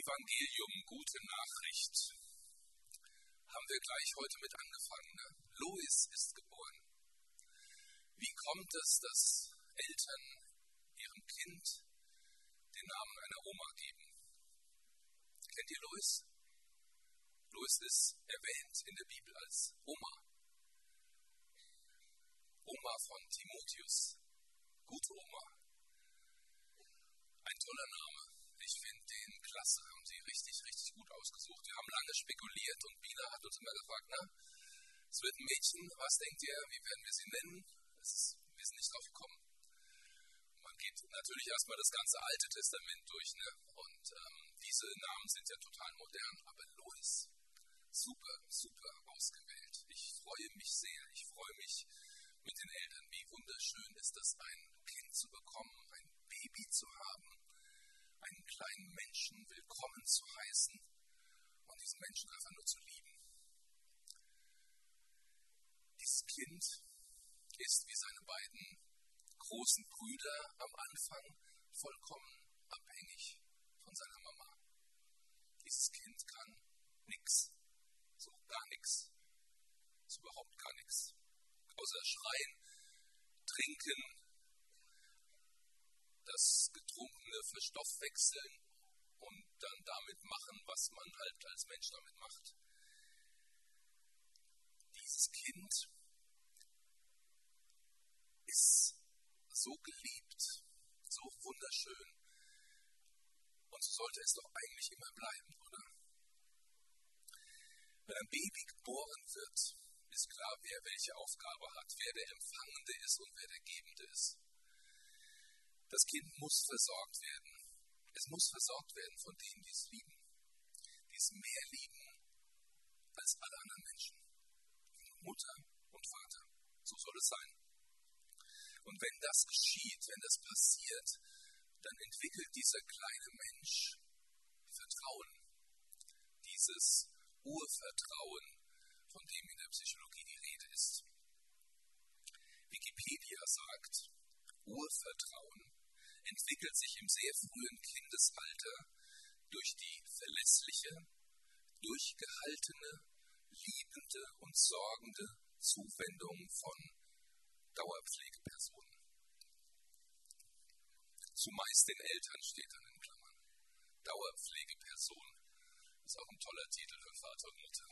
Evangelium, gute Nachricht, haben wir gleich heute mit angefangen. Ne? Louis ist geboren. Wie kommt es, dass Eltern ihrem Kind den Namen einer Oma geben? Kennt ihr Louis? Louis ist erwähnt in der Bibel als Oma. Oma von Timotheus. Gute Oma. Ein toller Name. Ich finde den klasse, haben sie richtig gut ausgesucht. Wir haben lange spekuliert und Bina hat uns immer gefragt, na, es wird ein Mädchen, was denkt ihr, wie werden wir sie nennen? Wir sind nicht drauf gekommen. Man geht natürlich erstmal das ganze Alte Testament durch, ne? Und diese Namen sind ja total modern, aber Louis, super ausgewählt. Ich freue mich sehr, ich freue mich mit den Eltern, wie wunderschön ist es, ein Kind zu bekommen, ein Baby zu haben, einen kleinen Menschen willkommen zu heißen und diesen Menschen einfach nur zu lieben. Dieses Kind ist wie seine beiden großen Brüder am Anfang vollkommen abhängig von seiner Mama. Dieses Kind kann nichts, so gar nichts, so überhaupt gar nichts. Außer schreien, trinken, das Getrunkene verstoffwechseln und dann damit machen, was man halt als Mensch damit macht. Dieses Kind ist so geliebt, so wunderschön und so sollte es doch eigentlich immer bleiben, oder? Wenn ein Baby geboren wird, ist klar, wer welche Aufgabe hat, wer der Empfangende ist und wer der Gebende ist. Das Kind muss versorgt werden. Es muss versorgt werden von denen, die es lieben. Die es mehr lieben als alle anderen Menschen. Mutter und Vater. So soll es sein. Und wenn das geschieht, wenn das passiert, dann entwickelt dieser kleine Mensch Vertrauen. Dieses Urvertrauen, von dem in der Psychologie die Rede ist. Wikipedia sagt, Urvertrauen entwickelt sich im sehr frühen Kindesalter durch die verlässliche, durchgehaltene, liebende und sorgende Zuwendung von Dauerpflegepersonen. Zumeist den Eltern steht dann in Klammern. Dauerpflegeperson ist auch ein toller Titel für Vater und Mutter.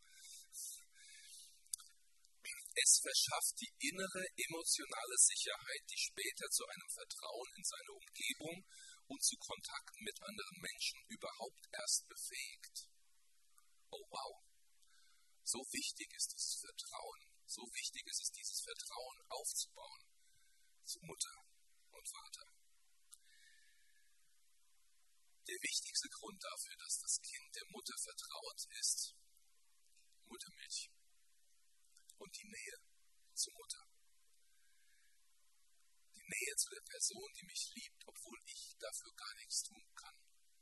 Es verschafft die innere emotionale Sicherheit, die später zu einem Vertrauen in seine Umgebung und zu Kontakten mit anderen Menschen überhaupt erst befähigt. Oh wow, so wichtig ist dieses Vertrauen, so wichtig ist es, dieses Vertrauen aufzubauen zu Mutter und Vater. Der wichtigste Grund dafür, dass das Kind der Mutter vertraut, ist Muttermilch. Und die Nähe zur Mutter. Die Nähe zu der Person, die mich liebt, obwohl ich dafür gar nichts tun kann.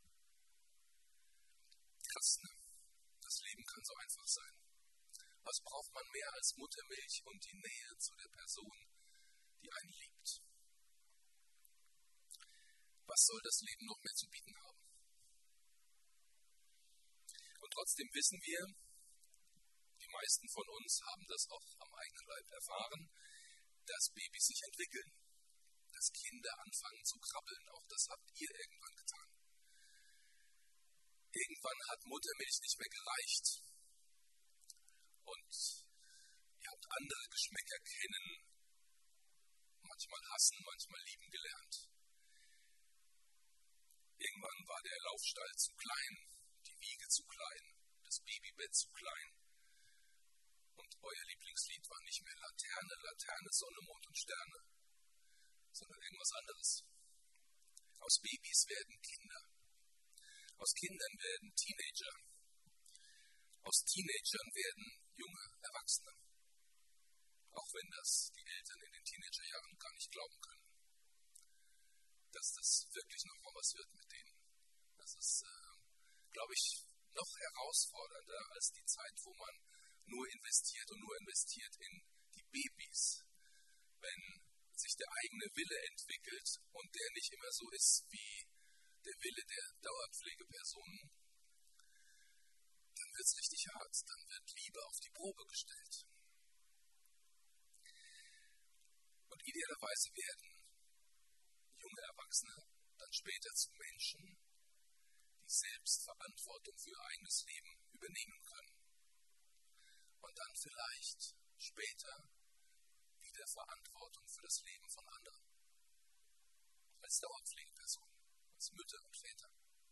Krass, ne? Das Leben kann so einfach sein. Was braucht man mehr als Muttermilch und die Nähe zu der Person, die einen liebt? Was soll das Leben noch mehr zu bieten haben? Und trotzdem wissen wir, die meisten von uns haben das auch am eigenen Leib erfahren, dass Babys sich entwickeln, dass Kinder anfangen zu krabbeln. Auch das habt ihr irgendwann getan. Irgendwann hat Muttermilch nicht mehr gereicht. Und ihr habt andere Geschmäcker kennen, manchmal hassen, manchmal lieben gelernt. Irgendwann war der Laufstall zu klein, die Wiege zu klein, das Babybett zu klein. Und euer Lieblingslied war nicht mehr Laterne, Laterne, Sonne, Mond und Sterne, sondern irgendwas anderes. Aus Babys werden Kinder. Aus Kindern werden Teenager. Aus Teenagern werden junge Erwachsene. Auch wenn das die Eltern in den Teenagerjahren gar nicht glauben können, dass das wirklich nochmal was wird mit denen. Das ist, glaube ich, noch herausfordernder als die Zeit, wo man nur investiert in die Babys, wenn sich der eigene Wille entwickelt und der nicht immer so ist wie der Wille der Dauerpflegepersonen, dann wird es richtig hart, dann wird Liebe auf die Probe gestellt. Und idealerweise werden junge Erwachsene dann später zu Menschen, die selbst Verantwortung für ihr eigenes Leben übernehmen können. Und dann vielleicht später wieder Verantwortung für das Leben von anderen. Als Dauerpflegepersonen, als Mütter und Väter.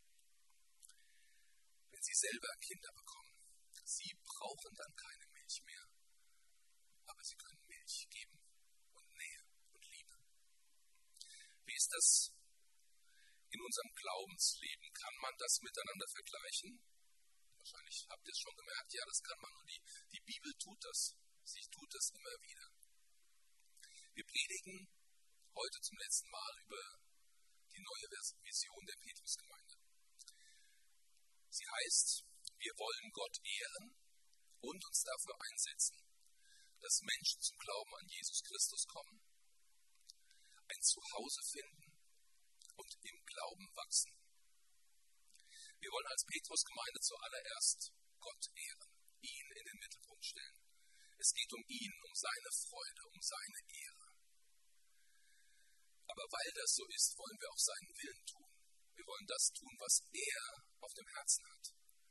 Wenn sie selber Kinder bekommen, sie brauchen dann keine Milch mehr, aber sie können Milch geben und Nähe und Liebe. Wie ist das in unserem Glaubensleben? Kann man das miteinander vergleichen? Wahrscheinlich habt ihr es schon gemerkt, ja, das kann man und die Bibel tut das. Sie tut das immer wieder. Wir predigen heute zum letzten Mal über die neue Vision der Petrusgemeinde. Sie heißt, wir wollen Gott ehren und uns dafür einsetzen, dass Menschen zum Glauben an Jesus Christus kommen, ein Zuhause finden und im Glauben wachsen. Wir wollen als Petrusgemeinde zuallererst Gott ehren, ihn in den Mittelpunkt stellen. Es geht um ihn, um seine Freude, um seine Ehre. Aber weil das so ist, wollen wir auch seinen Willen tun. Wir wollen das tun, was er auf dem Herzen hat.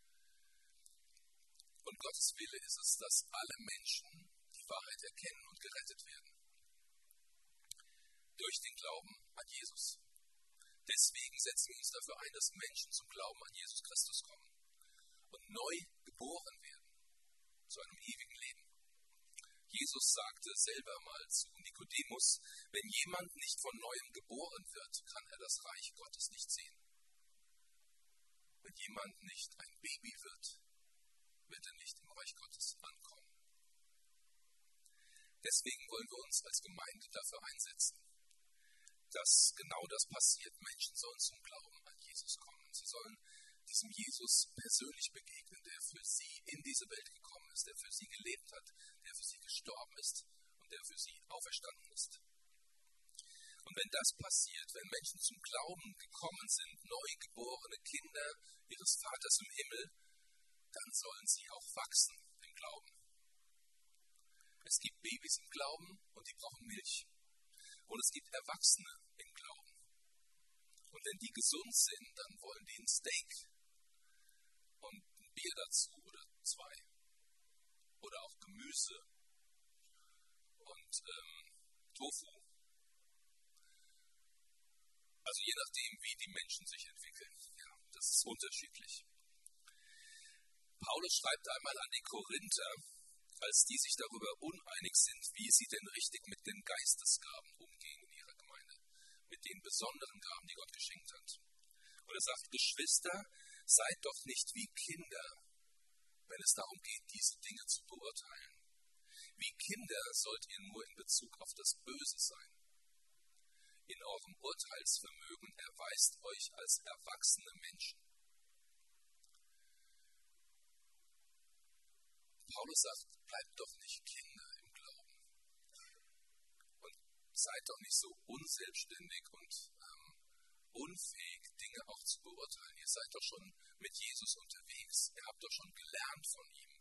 Und Gottes Wille ist es, dass alle Menschen die Wahrheit erkennen und gerettet werden. Durch den Glauben an Jesus. Deswegen setzen wir uns dafür ein, dass Menschen zum Glauben an Jesus Christus kommen und neu geboren werden zu einem ewigen Leben. Jesus sagte selber mal zu Nikodemus, wenn jemand nicht von Neuem geboren wird, kann er das Reich Gottes nicht sehen. Wenn jemand nicht ein Baby wird, wird er nicht im Reich Gottes ankommen. Deswegen wollen wir uns als Gemeinde dafür einsetzen, dass genau das passiert. Menschen sollen zum Glauben an Jesus kommen. Sie sollen diesem Jesus persönlich begegnen, der für sie in diese Welt gekommen ist, der für sie gelebt hat, der für sie gestorben ist und der für sie auferstanden ist. Und wenn das passiert, wenn Menschen zum Glauben gekommen sind, neugeborene Kinder ihres Vaters im Himmel, dann sollen sie auch wachsen im Glauben. Es gibt Babys im Glauben und die brauchen Milch. Und es gibt Erwachsene im Glauben. Und wenn die gesund sind, dann wollen die ein Steak und ein Bier dazu oder 2. Oder auch Gemüse und Tofu. Also je nachdem, wie die Menschen sich entwickeln. Ja, das ist unterschiedlich. Paulus schreibt einmal an die Korinther, als die sich darüber uneinig sind, wie sie denn richtig mit den Geistesgaben umgehen in ihrer Gemeinde, mit den besonderen Gaben, die Gott geschenkt hat. Und er sagt, Geschwister, seid doch nicht wie Kinder, wenn es darum geht, diese Dinge zu beurteilen. Wie Kinder sollt ihr nur in Bezug auf das Böse sein. In eurem Urteilsvermögen erweist euch als erwachsene Menschen. Paulus sagt, bleibt doch nicht Kinder im Glauben. Und seid doch nicht so unselbstständig und unfähig, Dinge auch zu beurteilen. Ihr seid doch schon mit Jesus unterwegs. Ihr habt doch schon gelernt von ihm.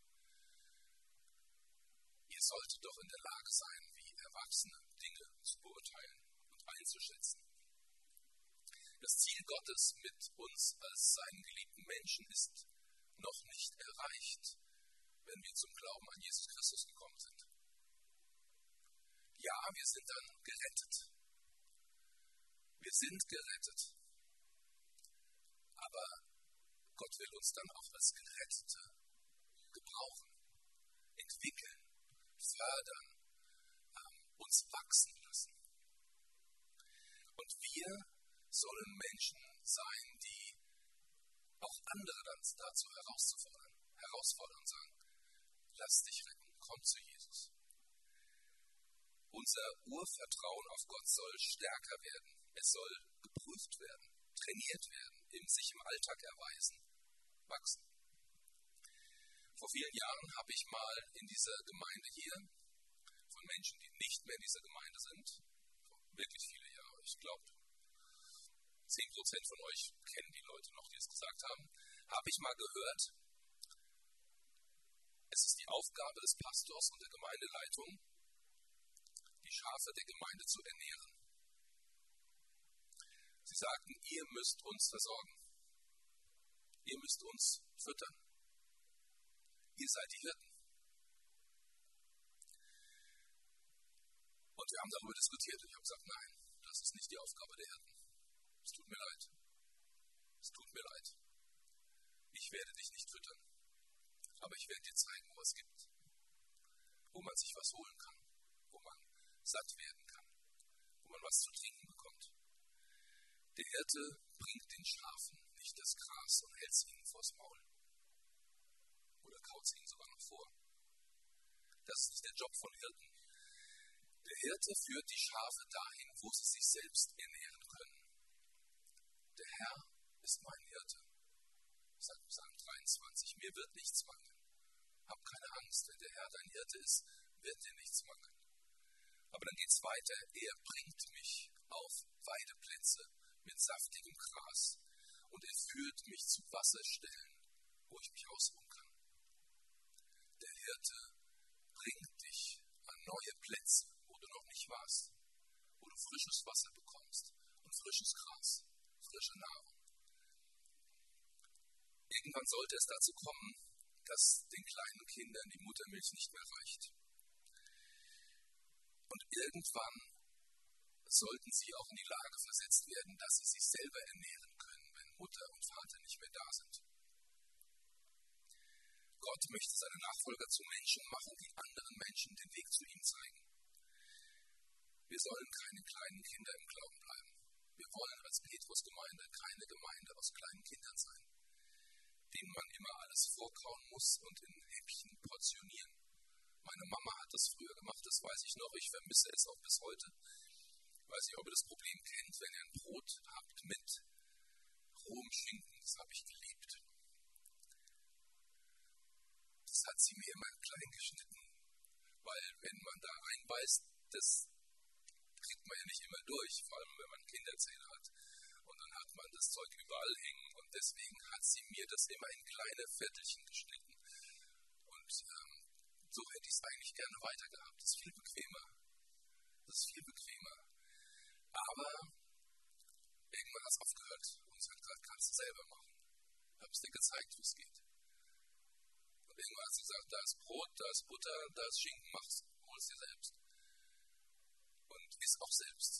Ihr solltet doch in der Lage sein, wie Erwachsene Dinge zu beurteilen und einzuschätzen. Das Ziel Gottes mit uns als seinen geliebten Menschen ist noch nicht erreicht, wenn wir zum Glauben an Jesus Christus gekommen sind. Ja, wir sind dann gerettet. Wir sind gerettet. Aber Gott will uns dann auch als Gerettete gebrauchen, entwickeln, fördern, uns wachsen lassen. Und wir sollen Menschen sein, die auch andere dann dazu herausfordern und sagen, lass dich retten, komm zu Jesus. Unser Urvertrauen auf Gott soll stärker werden. Es soll geprüft werden, trainiert werden, sich im Alltag erweisen, wachsen. Vor vielen Jahren habe ich mal in dieser Gemeinde hier von Menschen, die nicht mehr in dieser Gemeinde sind, wirklich viele Jahre, ich glaube 10% von euch kennen die Leute noch, die gemacht haben, habe ich mal gehört, es ist die Aufgabe des Pastors und der Gemeindeleitung, die Schafe der Gemeinde zu ernähren. Sie sagten, ihr müsst uns versorgen. Ihr müsst uns füttern. Ihr seid die Hirten. Und wir haben darüber diskutiert und ich habe gesagt, nein, das ist nicht die Aufgabe der Hirten. Es tut mir leid. Es tut mir leid. Ich werde dich nicht füttern. Aber ich werde dir zeigen, wo es gibt. Wo man sich was holen kann. Wo man satt werden kann. Wo man was zu trinken bekommt. Der Hirte bringt den Schafen nicht das Gras und hält es ihnen vors Maul. Oder kaut es ihnen sogar noch vor. Das ist nicht der Job von Hirten. Der Hirte führt die Schafe dahin, wo sie sich selbst ernähren können. Der Herr ist mein Hirte, sagt Psalm 23. Mir wird nichts mangeln. Hab keine Angst, wenn der Herr dein Hirte ist, wird dir nichts mangeln. Aber dann geht es weiter. Er bringt mich auf Weideplätze mit saftigem Gras und er führt mich zu Wasserstellen, wo ich mich ausruhen kann. Der Hirte bringt dich an neue Plätze, wo du noch nicht warst, wo du frisches Wasser bekommst und frisches Gras, frische Nahrung. Irgendwann sollte es dazu kommen, dass den kleinen Kindern die Muttermilch nicht mehr reicht. Und irgendwann sollten sie auch in die Lage versetzt werden, dass sie sich selber ernähren können, wenn Mutter und Vater nicht mehr da sind. Gott möchte seine Nachfolger zu Menschen machen, die anderen Menschen den Weg zu ihm zeigen. Wir sollen keine kleinen Kinder im Glauben bleiben. Wir wollen als Petrus-Gemeinde keine Gemeinde aus kleinen Kindern sein, denen man immer alles vorkauen muss und in Häppchen portionieren. Meine Mama hat das früher gemacht, das weiß ich noch, ich vermisse es auch bis heute. Ich weiß nicht, ob ihr das Problem kennt, wenn ihr ein Brot habt mit rohem Schinken, das habe ich geliebt. Das hat sie mir immer klein geschnitten, weil wenn man da einbeißt, das kriegt man ja nicht immer durch, vor allem wenn man Kinderzähne hat. Und dann hat man das Zeug überall hängen und deswegen hat sie mir das immer in kleine Viertelchen geschnitten. Und so hätte ich es eigentlich gerne weitergehabt. Das ist viel bequemer. Aber irgendwann hat es aufgehört und sie hat gesagt, kannst du selber machen. Ich habe es dir gezeigt, wie es geht. Und irgendwann hat sie gesagt, da ist Brot, da ist Butter, da ist Schinken, hol es dir selbst. Und iss auch selbst.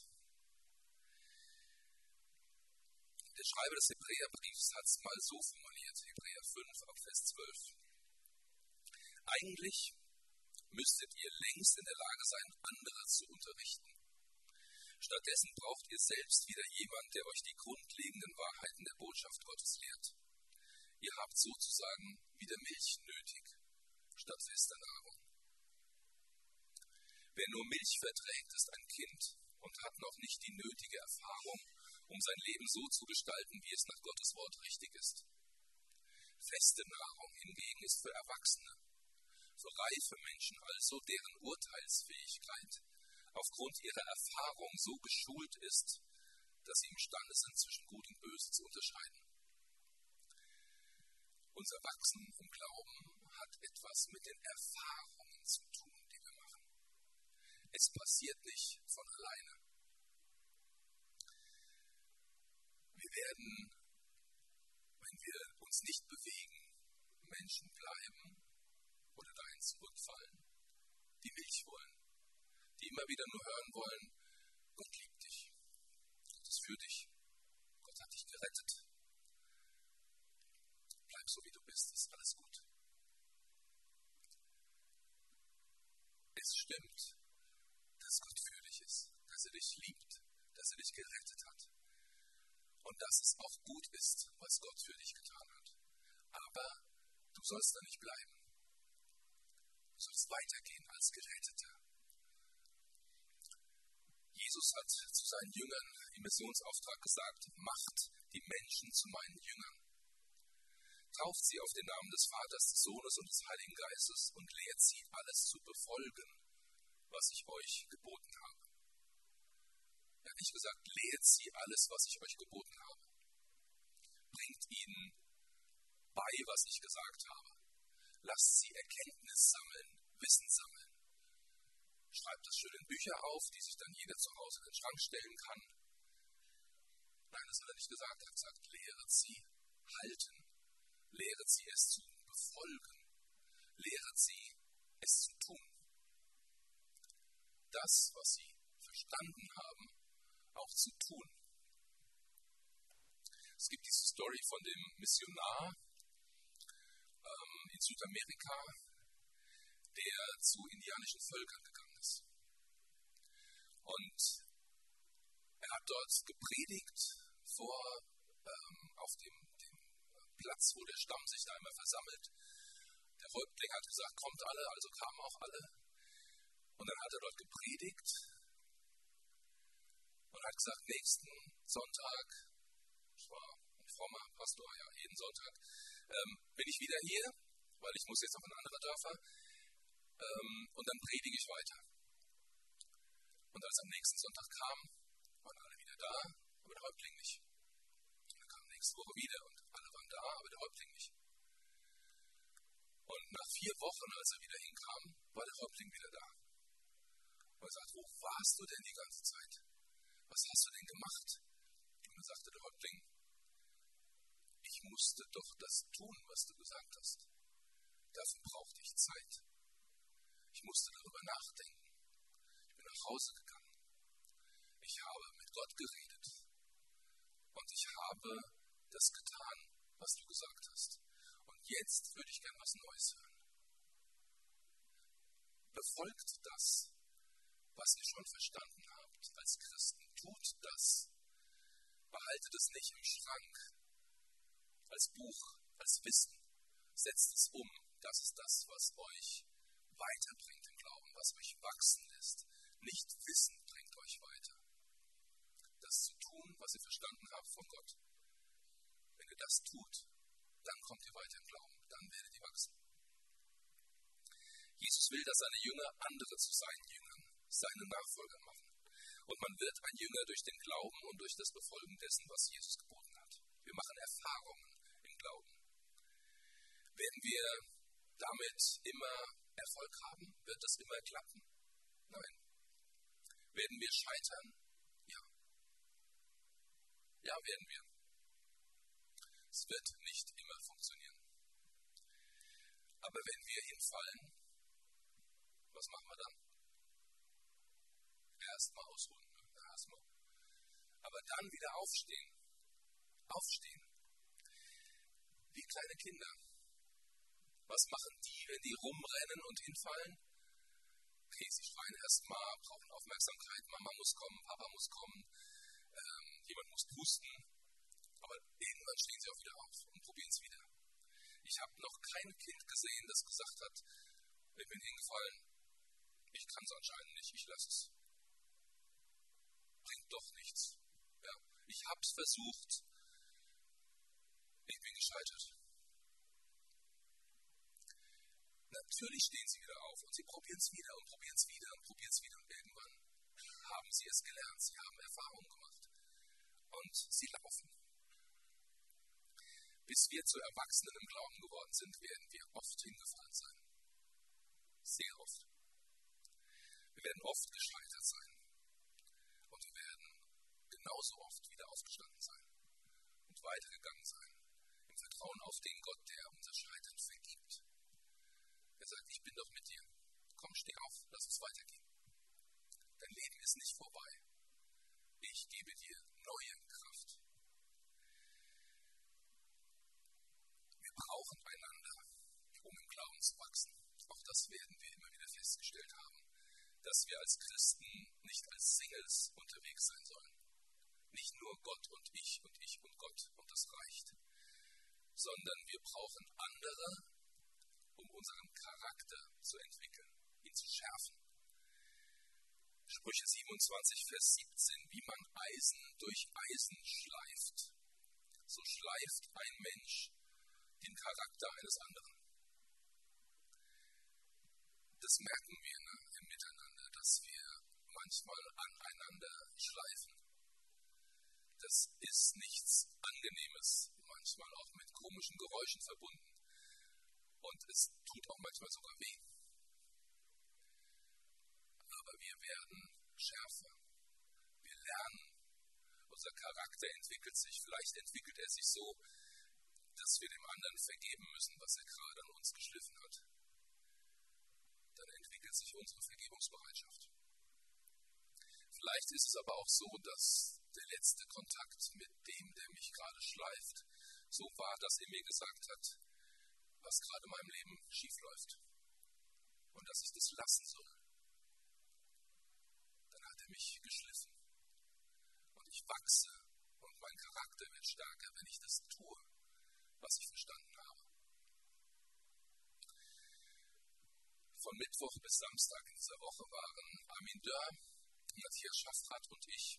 Der Schreiber des Hebräerbriefs hat es mal so formuliert, Hebräer 5, ab Vers 12. Eigentlich müsstet ihr längst in der Lage sein, andere zu unterrichten. Stattdessen braucht ihr selbst wieder jemand, der euch die grundlegenden Wahrheiten der Botschaft Gottes lehrt. Ihr habt sozusagen wieder Milch nötig, statt fester Nahrung. Wer nur Milch verträgt, ist ein Kind und hat noch nicht die nötige Erfahrung, um sein Leben so zu gestalten, wie es nach Gottes Wort richtig ist. Feste Nahrung hingegen ist für Erwachsene, für reife Menschen also, deren Urteilsfähigkeit aufgrund ihrer Erfahrung so geschult ist, dass sie imstande sind, zwischen Gut und Böse zu unterscheiden. Unser Wachsen im Glauben hat etwas mit den Erfahrungen zu tun, die wir machen. Es passiert nicht von alleine. Wir werden, wenn wir uns nicht bewegen, Menschen bleiben oder dahin zurückfallen, die Milch wollen, die immer wieder nur hören wollen, Gott liebt dich, Gott ist für dich, Gott hat dich gerettet. Bleib so wie du bist, ist alles gut. Es stimmt, dass Gott für dich ist, dass er dich liebt, dass er dich gerettet hat. Und dass es auch gut ist, was Gott für dich getan hat. Aber du sollst da nicht bleiben. Du sollst weitergehen als Geretteter. Jesus hat zu seinen Jüngern im Missionsauftrag gesagt, macht die Menschen zu meinen Jüngern. Tauft sie auf den Namen des Vaters, des Sohnes und des Heiligen Geistes und lehrt sie, alles zu befolgen, was ich euch geboten habe. Er hat nicht gesagt, lehrt sie alles, was ich euch geboten habe. Bringt ihnen bei, was ich gesagt habe. Lasst sie Erkenntnis sammeln, Wissen sammeln. Schreibt das schön in Bücher auf, die sich dann jeder zu Hause in den Schrank stellen kann. Nein, das hat er nicht gesagt. Er hat gesagt, lehret sie halten. Lehret sie es zu befolgen. Lehret sie es zu tun. Das, was sie verstanden haben, auch zu tun. Es gibt diese Story von dem Missionar in Südamerika, der zu indianischen Völkern gegangen ist. Und er hat dort gepredigt auf dem Platz, wo der Stamm sich da immer versammelt. Der Häuptling hat gesagt, kommt alle, also kamen auch alle. Und dann hat er dort gepredigt und hat gesagt, nächsten Sonntag, ich war ein frommer Pastor, ja, jeden Sonntag, bin ich wieder hier, weil ich muss jetzt auf in andere Dörfer, und dann predige ich weiter. Und als am nächsten Sonntag kam, waren alle wieder da, aber der Häuptling nicht. Und dann kam nächste Woche wieder und alle waren da, aber der Häuptling nicht. Und nach 4 Wochen, als er wieder hinkam, war der Häuptling wieder da. Und er sagt, wo warst du denn die ganze Zeit? Was hast du denn gemacht? Und dann sagte der Häuptling, ich musste doch das tun, was du gesagt hast. Dafür brauchte ich Zeit. Ich musste darüber nachdenken. Ich bin nach Hause gegangen. Ich habe mit Gott geredet. Und ich habe das getan, was du gesagt hast. Und jetzt würde ich gern was Neues hören. Befolgt das, was ihr schon verstanden habt als Christen. Tut das. Behaltet es nicht im Schrank, als Buch, als Wissen. Setzt es um. Das ist das, was euch weiterbringt im Glauben, was euch wachsen lässt. Nicht Wissen bringt euch weiter. Das zu tun, was ihr verstanden habt von Gott. Wenn ihr das tut, dann kommt ihr weiter im Glauben. Dann werdet ihr wachsen. Jesus will, dass seine Jünger andere zu seinen Jüngern, seine Nachfolger machen. Und man wird ein Jünger durch den Glauben und durch das Befolgen dessen, was Jesus geboten hat. Wir machen Erfahrungen im Glauben. Werden wir damit immer Erfolg haben? Wird das immer klappen? Nein. Werden wir scheitern? Ja. Ja, werden wir. Es wird nicht immer funktionieren. Aber wenn wir hinfallen, was machen wir dann? Erstmal ausruhen. Erstmal. Aber dann wieder aufstehen. Aufstehen. Wie kleine Kinder. Was machen die, wenn die rumrennen und hinfallen? Okay, sie schreien erstmal, brauchen Aufmerksamkeit, Mama muss kommen, Papa muss kommen, jemand muss pusten. Aber irgendwann stehen sie auch wieder auf und probieren es wieder. Ich habe noch kein Kind gesehen, das gesagt hat, ich bin hingefallen, ich kann es anscheinend nicht, ich lasse es. Bringt doch nichts. Ja, ich habe es versucht, ich bin gescheitert. Natürlich stehen sie wieder auf und sie probieren es wieder und probieren es wieder und probieren es wieder und irgendwann haben sie es gelernt, sie haben Erfahrung gemacht und sie laufen. Bis wir zu Erwachsenen im Glauben geworden sind, werden wir oft hingefallen sein. Sehr oft. Wir werden oft gescheitert sein und wir werden genauso oft wieder aufgestanden sein und weitergegangen sein im Vertrauen auf den Gott, der unser Scheitern vergibt. Er sagt, ich bin doch mit dir. Komm, steh auf, lass uns weitergehen. Dein Leben ist nicht vorbei. Ich gebe dir neue Kraft. Wir brauchen einander, um im Glauben zu wachsen. Auch das werden wir immer wieder festgestellt haben, dass wir als Christen nicht als Singles unterwegs sein sollen. Nicht nur Gott und ich und Gott und das reicht. Sondern wir brauchen andere, um unseren Charakter zu entwickeln, ihn zu schärfen. Sprüche 27, Vers 17. Wie man Eisen durch Eisen schleift, so schleift ein Mensch den Charakter eines anderen. Das merken wir im Miteinander, dass wir manchmal aneinander schleifen. Das ist nichts Angenehmes, manchmal auch mit komischen komischen Geräuschen verbunden. Und es tut auch manchmal sogar weh. Aber wir werden schärfer. Wir lernen. Unser Charakter entwickelt sich. Vielleicht entwickelt er sich so, dass wir dem anderen vergeben müssen, was er gerade an uns geschliffen hat. Dann entwickelt sich unsere Vergebungsbereitschaft. Vielleicht ist es aber auch so, dass der letzte Kontakt mit dem, der mich gerade schleift, so war, dass er mir gesagt hat, was gerade in meinem Leben schief läuft und dass ich das lassen soll. Dann hat er mich geschliffen und ich wachse und mein Charakter wird stärker, wenn ich das tue, was ich verstanden habe. Von Mittwoch bis Samstag in dieser Woche waren Armin Dörr, Matthias Schaffrath und ich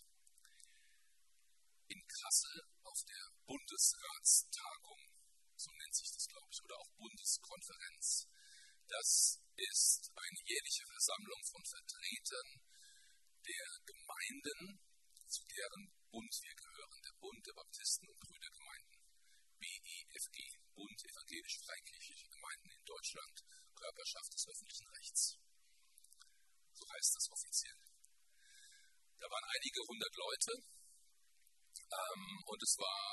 in Kassel auf der Bundesratstagung, so nennt sich das, glaube ich, oder auch Bundeskonferenz. Das ist eine jährliche Versammlung von Vertretern der Gemeinden, zu deren Bund wir gehören, der Bund der Baptisten und Brüdergemeinden, BEFG, Bund evangelisch-freikirchliche Gemeinden in Deutschland, Körperschaft des öffentlichen Rechts. So heißt das offiziell. Da waren einige 100 Leute und es war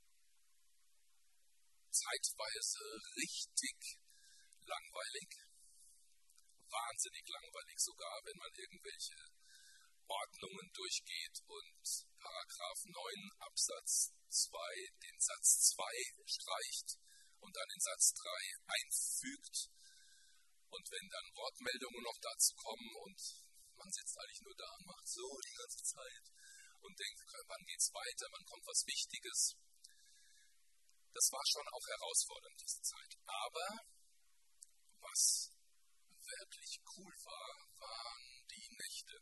zeitweise richtig langweilig, wahnsinnig langweilig sogar, wenn man irgendwelche Ordnungen durchgeht und Paragraph 9 Absatz 2 den Satz 2 streicht und dann den Satz 3 einfügt. Und wenn dann Wortmeldungen noch dazu kommen und man sitzt eigentlich nur da und macht so die ganze Zeit und denkt, wann geht's weiter, wann kommt was Wichtiges. Das war schon auch herausfordernd, diese Zeit. Aber was wirklich cool war, waren die Nächte.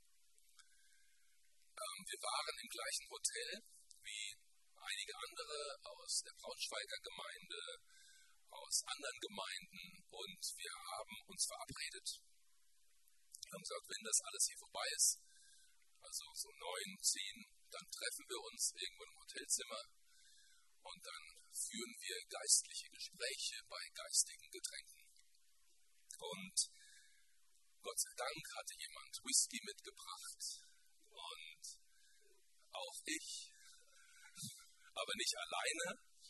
Wir waren im gleichen Hotel wie einige andere aus der Braunschweiger Gemeinde, aus anderen Gemeinden und wir haben uns verabredet. Wir haben gesagt, wenn das alles hier vorbei ist, also so 9, 10, dann treffen wir uns irgendwo im Hotelzimmer und dann führen wir geistliche Gespräche bei geistigen Getränken. Und Gott sei Dank hatte jemand Whisky mitgebracht und auch ich, aber nicht alleine.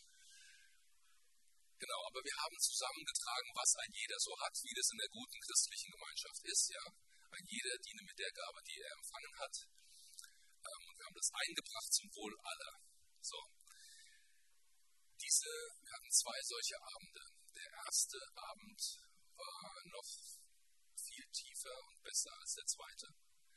Genau, aber wir haben zusammengetragen, was ein jeder so hat, wie das in der guten christlichen Gemeinschaft ist. Ja? Ein jeder diene mit der Gabe, die er empfangen hat. Und wir haben das eingebracht zum Wohl aller. So. Wir hatten 2 solche Abende. Der erste Abend war noch viel tiefer und besser als der zweite.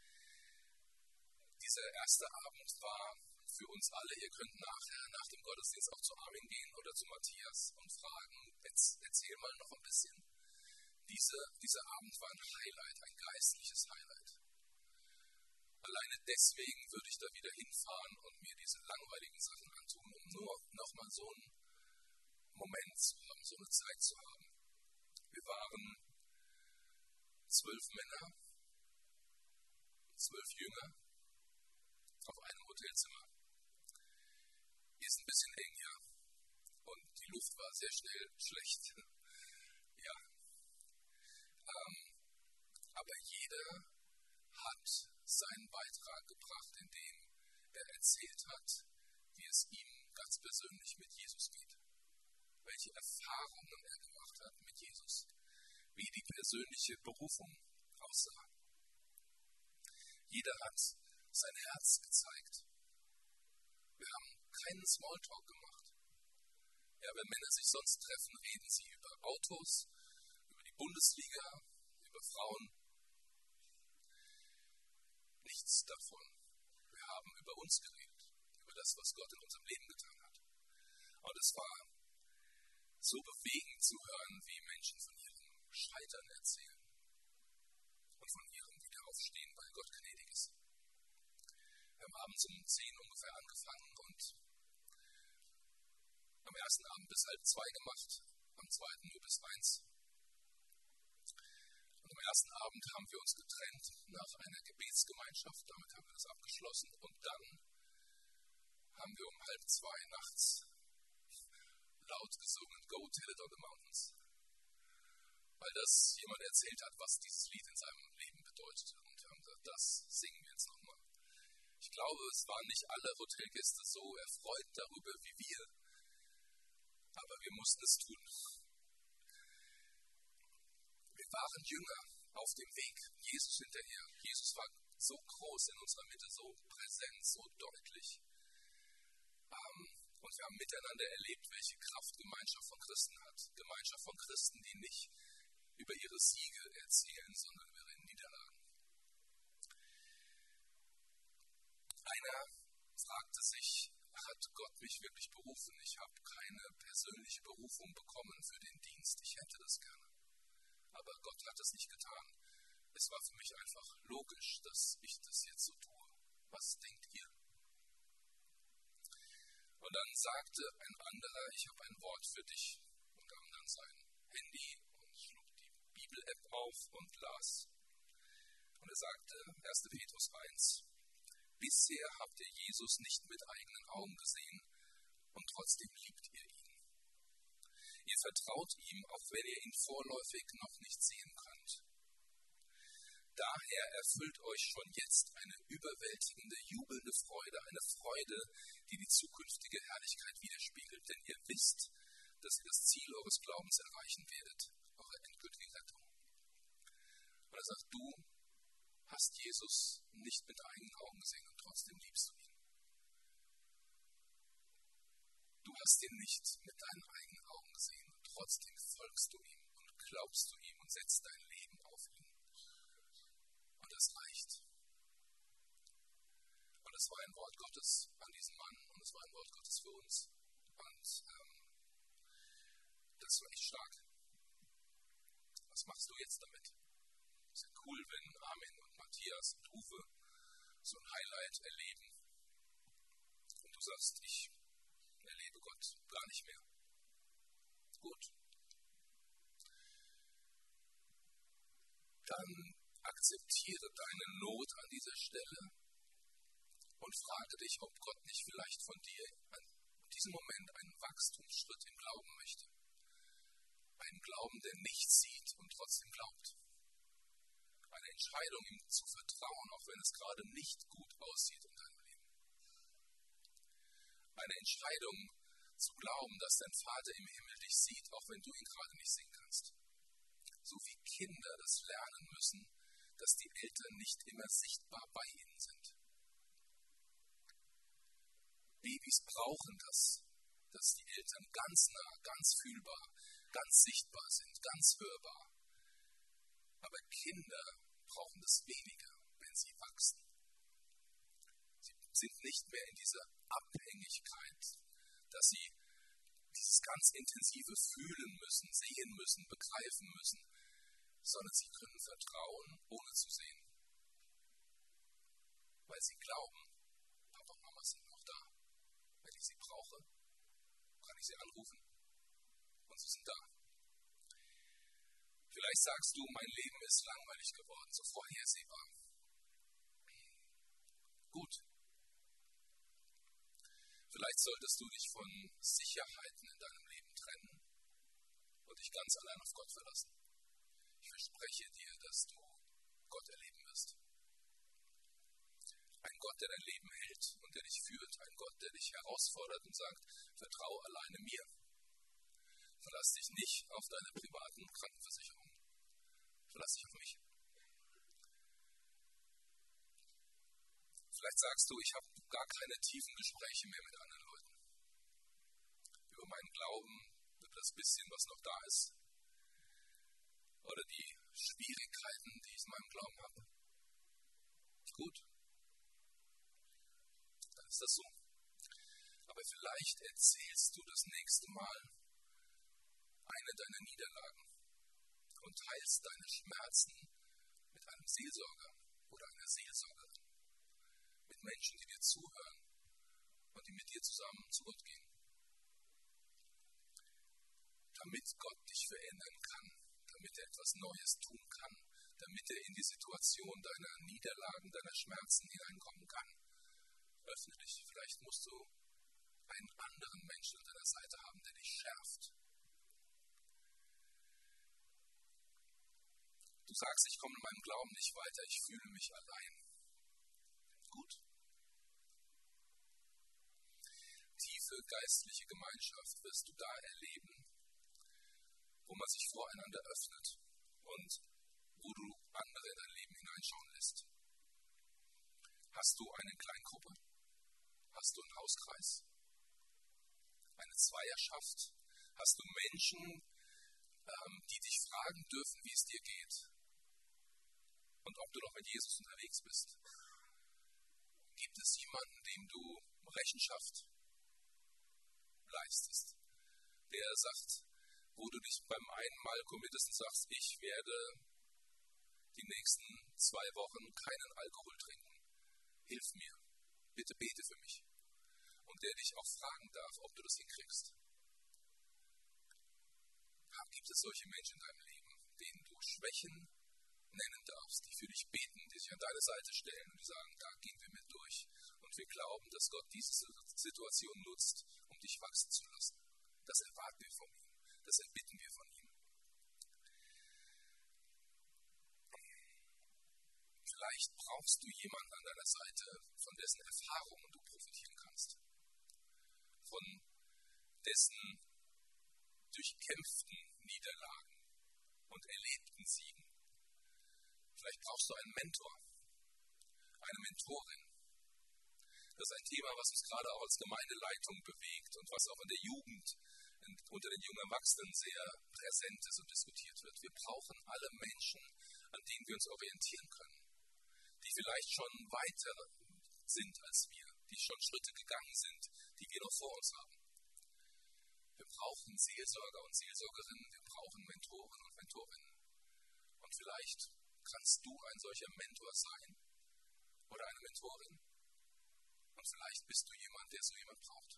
Dieser erste Abend war für uns alle, ihr könnt nachher nach dem Gottesdienst auch zu Armin gehen oder zu Matthias und fragen, erzähl mal noch ein bisschen. Dieser Abend war ein Highlight, ein geistliches Highlight. Alleine deswegen würde ich da wieder hinfahren und mir diese langweiligen Sachen antun, um nur nochmal so einen Moment zu haben, so eine Zeit zu haben. Wir waren 12 Männer, 12 Jünger auf einem Hotelzimmer. Ist ein bisschen eng, ja. Und die Luft war sehr schnell schlecht. Ja. Aber jeder hat seinen Beitrag gebracht, indem er erzählt hat, wie es ihm ganz persönlich mit Jesus geht. Welche Erfahrungen er gemacht hat mit Jesus. Wie die persönliche Berufung aussah. Jeder hat sein Herz gezeigt. Wir haben keinen Smalltalk gemacht. Ja, wenn Männer sich sonst treffen, reden sie über Autos, über die Bundesliga, über Frauen. Nichts davon. Wir haben über uns geredet, über das, was Gott in unserem Leben getan hat. Und es war so bewegend zu hören, wie Menschen von ihrem Scheitern erzählen und von ihrem Wiederaufstehen, weil Gott gnädig ist. Wir haben abends um 10 ungefähr angefangen und am ersten Abend bis 1:30 gemacht, am zweiten nur bis 1. Und am ersten Abend haben wir uns getrennt nach einer Gebetsgemeinschaft, damit haben wir das abgeschlossen und dann haben wir um 1:30 nachts laut laut gesungen, Go Tell It on the Mountains. Weil das jemand erzählt hat, was dieses Lied in seinem Leben bedeutete. Und wir haben gesagt, das singen wir jetzt nochmal. Ich glaube, es waren nicht alle Hotelgäste so erfreut darüber wie wir, aber wir mussten es tun. Wir waren Jünger auf dem Weg, Jesus hinterher. Jesus war so groß in unserer Mitte, so präsent, so deutlich. Und wir haben miteinander erlebt, welche Kraft Gemeinschaft von Christen hat. Gemeinschaft von Christen, die nicht über ihre Siege erzählen, sondern über ihre Niederlagen. Einer fragte sich, hat Gott mich wirklich berufen? Ich habe keine persönliche Berufung bekommen für den Dienst. Ich hätte das gerne. Aber Gott hat es nicht getan. Es war für mich einfach logisch, dass ich das jetzt so tue. Was denkt ihr? Und dann sagte ein anderer, ich habe ein Wort für dich. Und nahm dann sein Handy und schlug die Bibel-App auf und las. Und er sagte, 1. Petrus 1, bisher habt ihr Jesus nicht mit eigenen Augen gesehen und trotzdem liebt ihr ihn. Ihr vertraut ihm, auch wenn ihr ihn vorläufig noch nicht sehen könnt. Daher erfüllt euch schon jetzt eine überwältigende, jubelnde Freude, eine Freude, die die zukünftige Herrlichkeit widerspiegelt, denn ihr wisst, dass ihr das Ziel eures Glaubens erreichen werdet, eure endgültige Rettung. Und er sagt, du hast Jesus nicht mit eigenen Augen gesehen und trotzdem liebst du ihn. Du hast ihn nicht mit deinen eigenen Augen gesehen und trotzdem folgst du ihm und glaubst du ihm und setzt dein Leben auf ihn. Und das reicht. Und es war ein Wort Gottes an diesen Mann und es war ein Wort Gottes für uns. Und das war echt stark. Was machst du jetzt damit? Es ist ja cool, wenn Armin und Matthias und Uwe so ein Highlight erleben. Und du sagst, ich erlebe Gott gar nicht mehr. Gut. Dann akzeptiere deine Not an dieser Stelle und frage dich, ob Gott nicht vielleicht von dir an diesem Moment einen Wachstumsschritt im Glauben möchte. Einen Glauben, der nichts sieht und trotzdem glaubt. Eine Entscheidung, ihm zu vertrauen, auch wenn es gerade nicht gut aussieht in deinem Leben. Eine Entscheidung zu glauben, dass dein Vater im Himmel dich sieht, auch wenn du ihn gerade nicht sehen kannst. So wie Kinder das lernen müssen, dass die Eltern nicht immer sichtbar bei ihnen sind. Babys brauchen das, dass die Eltern ganz nah, ganz fühlbar, ganz sichtbar sind, ganz hörbar. Aber Kinder brauchen das weniger, wenn sie wachsen. Sie sind nicht mehr in dieser Abhängigkeit, dass sie dieses ganz intensive fühlen müssen, sehen müssen, begreifen müssen, sondern sie können vertrauen, ohne zu sehen. Weil sie glauben, Papa und Mama sind noch da. Wenn ich sie brauche, kann ich sie anrufen und sie sind da. Vielleicht sagst du, mein Leben ist langweilig geworden, so vorhersehbar. Gut. Vielleicht solltest du dich von Sicherheiten in deinem Leben trennen und dich ganz allein auf Gott verlassen. Ich verspreche dir, dass du Gott erleben wirst. Ein Gott, der dein Leben hält und der dich führt. Ein Gott, der dich herausfordert und sagt, vertraue alleine mir. Verlass dich nicht auf deine privaten Krankenversicherungen. Verlass dich auf mich. Vielleicht sagst du, ich habe gar keine tiefen Gespräche mehr mit anderen Leuten. Über meinen Glauben, über das bisschen, was noch da ist. Oder die Schwierigkeiten, die ich in meinem Glauben habe. Gut. Dann ist das so. Aber vielleicht erzählst du das nächste Mal eine deiner Niederlagen und teilst deine Schmerzen mit einem Seelsorger oder einer Seelsorgerin. Mit Menschen, die dir zuhören und die mit dir zusammen zu Gott gehen. Damit Gott dich verändern kann, damit er etwas Neues tun kann, damit er in die Situation deiner Niederlagen, deiner Schmerzen hineinkommen kann. Öffne dich. Vielleicht musst du einen anderen Menschen an deiner Seite haben, der dich schärft, sagst, ich komme in meinem Glauben nicht weiter, ich fühle mich allein. Gut. Tiefe geistliche Gemeinschaft wirst du da erleben, wo man sich voreinander öffnet und wo du andere in dein Leben hineinschauen lässt. Hast du eine Kleingruppe? Hast du einen Hauskreis? Eine Zweierschaft? Hast du Menschen, die dich fragen dürfen, wie es dir geht? Und ob du noch mit Jesus unterwegs bist? Gibt es jemanden, dem du Rechenschaft leistest, der sagt, wo du dich beim einen Mal committest und sagst, ich werde die nächsten 2 Wochen keinen Alkohol trinken. Hilf mir, bitte bete für mich. Und der dich auch fragen darf, ob du das hinkriegst. Gibt es solche Menschen in deinem Leben, denen du Schwächen nennen darfst, die für dich beten, die sich an deine Seite stellen und die sagen, da gehen wir mit durch. Und wir glauben, dass Gott diese Situation nutzt, um dich wachsen zu lassen. Das erwarten wir von ihm. Das erbitten wir von ihm. Vielleicht brauchst du jemanden an deiner Seite, von dessen Erfahrungen du profitieren kannst. Von dessen durchkämpften Niederlagen und erlebten Siegen. Vielleicht brauchst du einen Mentor, eine Mentorin. Das ist ein Thema, was uns gerade auch als Gemeindeleitung bewegt und was auch in der Jugend, unter den jungen Erwachsenen sehr präsent ist und diskutiert wird. Wir brauchen alle Menschen, an denen wir uns orientieren können, die vielleicht schon weiter sind als wir, die schon Schritte gegangen sind, die wir noch vor uns haben. Wir brauchen Seelsorger und Seelsorgerinnen, wir brauchen Mentoren und Mentorinnen. Und vielleicht kannst du ein solcher Mentor sein oder eine Mentorin. Und vielleicht bist du jemand, der so jemand braucht.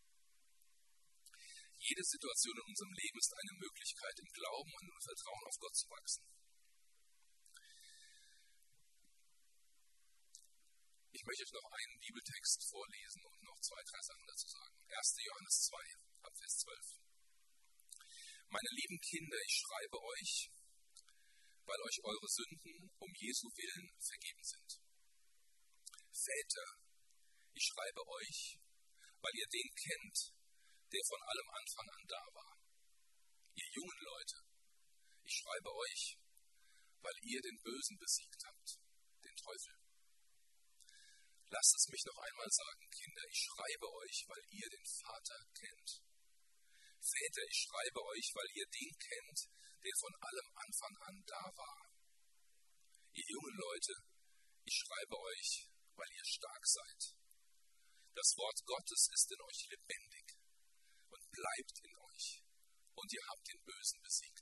Jede Situation in unserem Leben ist eine Möglichkeit, im Glauben und im Vertrauen auf Gott zu wachsen. Ich möchte euch noch einen Bibeltext vorlesen und noch 2, 3 Sachen dazu sagen. 1. Johannes 2, ab Vers 12. Meine lieben Kinder, ich schreibe euch, weil euch eure Sünden um Jesu Willen vergeben sind. Väter, ich schreibe euch, weil ihr den kennt, der von allem Anfang an da war. Ihr jungen Leute, ich schreibe euch, weil ihr den Bösen besiegt habt, den Teufel. Lasst es mich noch einmal sagen, Kinder, ich schreibe euch, weil ihr den Vater kennt. Väter, ich schreibe euch, weil ihr den kennt, der von allem Anfang an da war. Ihr jungen Leute, ich schreibe euch, weil ihr stark seid. Das Wort Gottes ist in euch lebendig und bleibt in euch, und ihr habt den Bösen besiegt.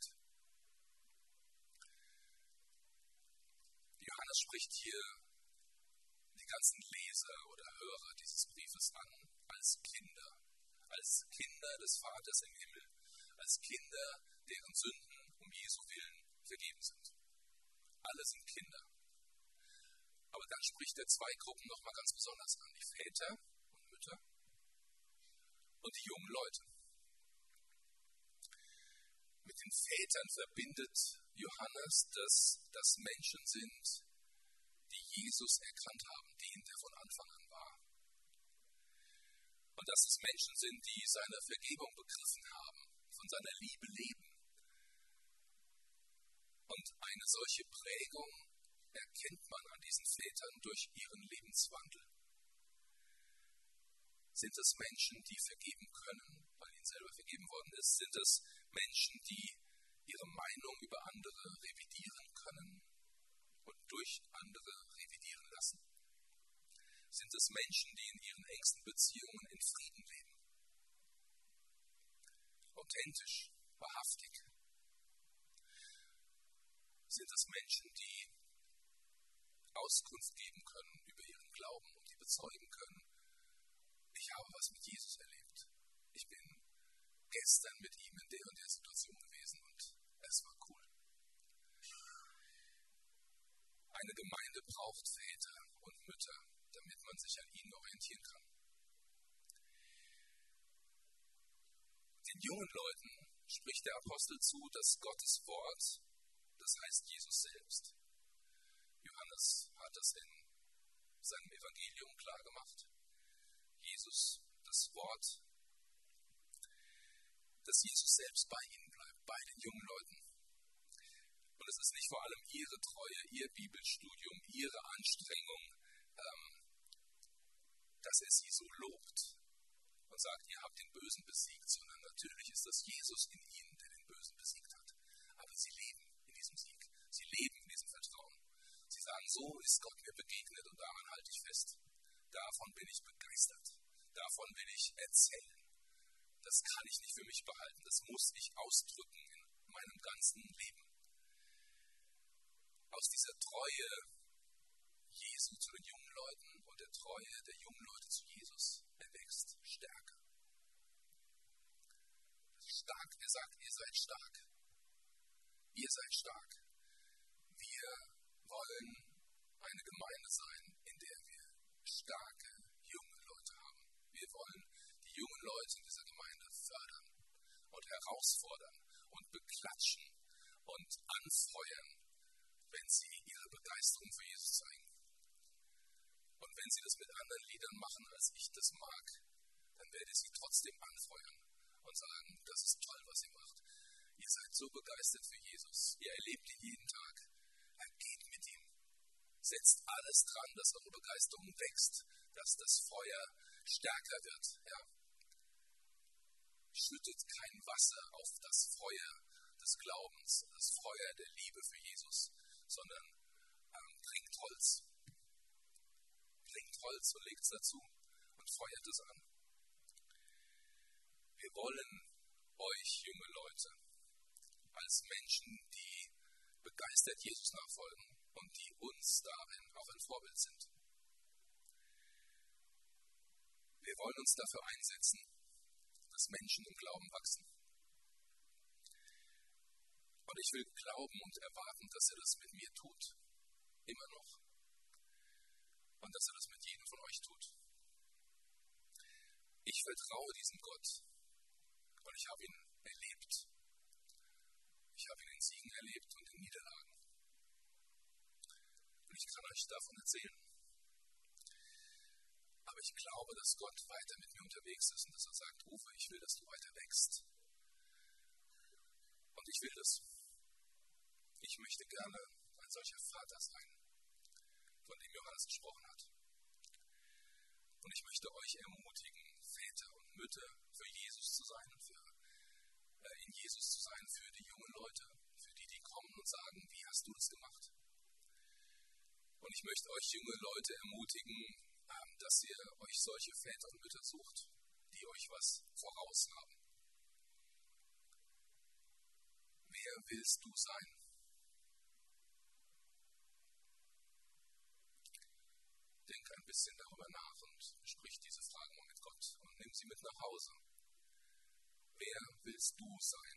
Johannes spricht hier die ganzen Leser oder Hörer dieses Briefes an als Kinder des Vaters im Himmel, als Kinder, deren Sünden um Jesu Willen vergeben sind. Alle sind Kinder. Aber dann spricht er 2 Gruppen nochmal ganz besonders an, die Väter und Mütter und die jungen Leute. Mit den Vätern verbindet Johannes, dass das Menschen sind, die Jesus erkannt haben, den, der von Anfang an war. Und dass es Menschen sind, die seine Vergebung begriffen haben, von seiner Liebe leben. Und eine solche Prägung erkennt man an diesen Vätern durch ihren Lebenswandel. Sind es Menschen, die vergeben können, weil ihnen selber vergeben worden ist? Sind es Menschen, die ihre Meinung über andere revidieren können und durch andere revidieren lassen? Sind es Menschen, die in ihren engsten Beziehungen in Frieden leben? Authentisch, wahrhaftig. Sind es Menschen, die Auskunft geben können über ihren Glauben und die bezeugen können, ich habe was mit Jesus erlebt. Ich bin gestern mit ihm in der und der Situation gewesen und es war cool. Eine Gemeinde braucht Väter und Mütter, damit man sich an ihnen orientieren kann. Den jungen Leuten spricht der Apostel zu, dass Gottes Wort das heißt Jesus selbst. Johannes hat das in seinem Evangelium klar gemacht. Jesus, das Wort, dass Jesus selbst bei ihnen bleibt, bei den jungen Leuten. Und es ist nicht vor allem ihre Treue, ihr Bibelstudium, ihre Anstrengung, dass er sie so lobt und sagt, ihr habt den Bösen besiegt, sondern natürlich ist das Jesus in ihnen, der den Bösen besiegt hat. Aber sie leben in diesem Sieg, sie leben in diesem Vertrauen. Sie sagen, so ist Gott mir begegnet und daran halte ich fest. Davon bin ich begeistert, davon will ich erzählen. Das kann ich nicht für mich behalten, das muss ich ausdrücken in meinem ganzen Leben. Aus dieser Treue Jesu zu den jungen Leuten und der Treue der jungen Leute zu Jesus erwächst Stärke. Stark, er sagt, ihr seid stark. Ihr seid stark. Wir wollen eine Gemeinde sein, in der wir starke junge Leute haben. Wir wollen die jungen Leute in dieser Gemeinde fördern und herausfordern und beklatschen und anfeuern, wenn sie ihre Begeisterung für Jesus zeigen. Und wenn sie das mit anderen Liedern machen, als ich das mag, dann werde ich sie trotzdem anfeuern und sagen, das ist toll, was ihr macht. Ihr seid so begeistert für Jesus. Ihr erlebt ihn jeden Tag. Geht mit ihm. Setzt alles dran, dass eure Begeisterung wächst, dass das Feuer stärker wird. Ja. Schüttet kein Wasser auf das Feuer des Glaubens, das Feuer der Liebe für Jesus, sondern bringt Holz. Bringt Holz und legt es dazu und feuert es an. Wir wollen euch, junge Leute, als Menschen, die begeistert Jesus nachfolgen und die uns darin auch ein Vorbild sind. Wir wollen uns dafür einsetzen, dass Menschen im Glauben wachsen. Und ich will glauben und erwarten, dass er das mit mir tut. Immer noch. Und dass er das mit jedem von euch tut. Ich vertraue diesem Gott. Und ich habe ihn erlebt. Ich habe ihn in Siegen erlebt und in Niederlagen. Und ich kann euch davon erzählen. Aber ich glaube, dass Gott weiter mit mir unterwegs ist und dass er sagt, Uwe, ich will, dass du weiter wächst. Und ich will das. Ich möchte gerne ein solcher Vater sein, von dem Johannes gesprochen hat. Und ich möchte euch ermutigen, Väter und Mütter für Jesus zu sein und in Jesus zu sein für die jungen Leute, für die kommen und sagen, wie hast du das gemacht? Und ich möchte euch junge Leute ermutigen, dass ihr euch solche Väter und Mütter sucht, die euch was voraus haben. Wer willst du sein? Denk ein bisschen darüber nach und sprich diese Fragen mal mit Gott und nimm sie mit nach Hause. Wer willst du sein?